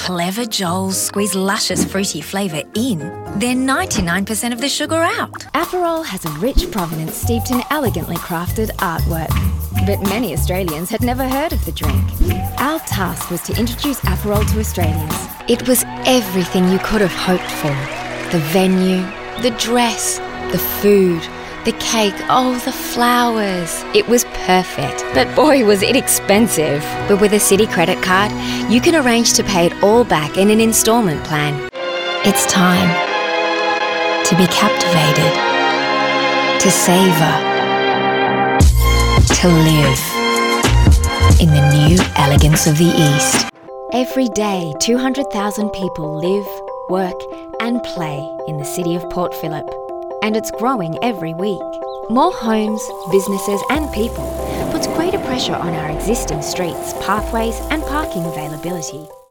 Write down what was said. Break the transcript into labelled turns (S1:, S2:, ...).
S1: clever Joels squeeze luscious fruity flavour in, they're 99% of the sugar out.
S2: Aperol has a rich provenance steeped in elegantly crafted artwork. But many Australians had never heard of the drink. Our task was to introduce Aperol to Australians. It was everything you could have hoped for. The venue, the dress, the food, the cake, oh, the flowers. It was perfect. But boy, was it expensive. But with a Citi credit card, you can arrange to pay it all back in an instalment plan. It's time to be captivated, to savour, to live in the new elegance of the East. Every day, 200,000 people live, work and play in the city of Port Phillip. And it's growing every week. More homes, businesses and people puts greater pressure on our existing streets, pathways and parking availability.